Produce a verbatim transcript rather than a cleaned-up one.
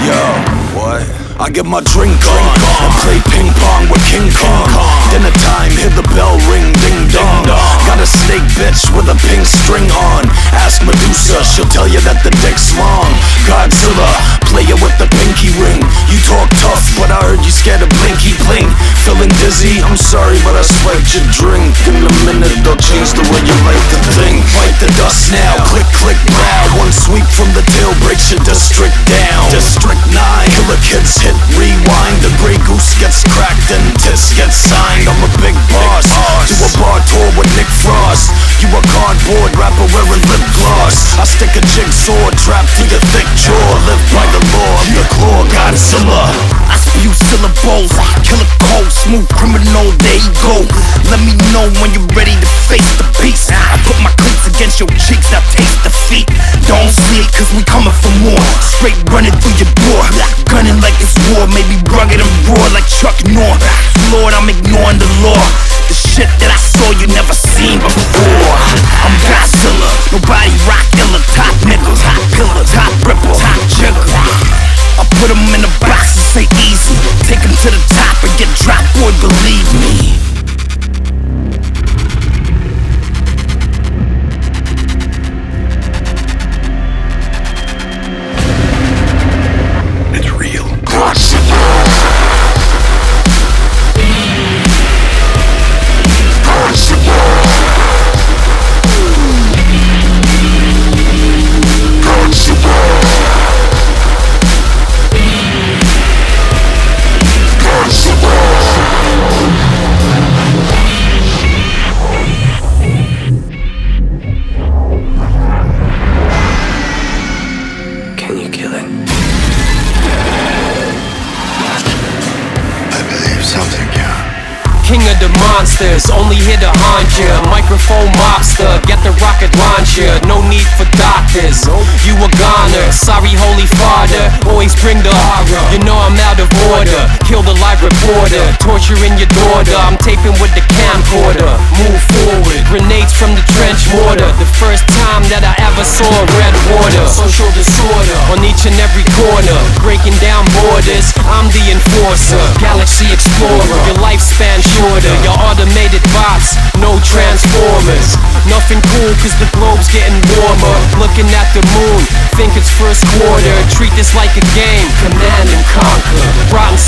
Yo, what? I get my drink on and play ping pong with King Kong. Dinner time, hear the bell ring, ding dong. Got a snake bitch with a pink string on. Ask Medusa, she'll tell you that the dick's long. Godzilla, player with the pinky ring. You talk tough, but I heard you scared of blinky bling. Feeling dizzy? I'm sorry, but I swiped your drink. In a minute, they'll change the way you like the thing. Bite the dust now, click, click, now. One sweep from the tail breaks your district down. District nine, killer kids hit rewind. The Grey Goose gets cracked and tits get signed. I'm a big boss, do a bar tour with Nick Frost. You a cardboard rapper wearing lip gloss. I stick a jigsaw trap to your thick jaw. Live by the law of the claw, Godzilla. I spew syllables, killer cold, smooth criminal, there you go. Let me know when you're ready to face the beast. I put my cleats against your cheeks, now taste defeat. Don't sleep, cause we coming for more. Straight running through your door, gunning like it's war. Maybe rugged and raw like Chuck North. Lord, I'm ignoring the law. The shit that I saw you never seen before. I'm Godzilla, nobody rock illa. Top niggas, hot pillar, top ripper, top jigger. I put them in a box and say easy. Take them to the top and get dropped, boy, believe me. It's real. Can you kill it? I believe something can. King of the monsters, only here to haunt ya. Microphone mobster, get the rocket launcher. No need for doctors, you a goner. Sorry, holy father, always bring the horror. You know I'm out of order, kill the live reporter. Torturing your daughter, I'm taping with the camcorder. Move forward, grenades from the trench mortar. The first time that I ever saw red water. Social disorder, on each and every corner. Breaking down borders, I'm the enforcer. Galaxy explorer, your lifespan shorter. Your automated bots, no transformers. Nothing cool cause the globe's getting warmer. Looking at the moon, think it's first quarter. Treat this like a game, command and conquer. Rotten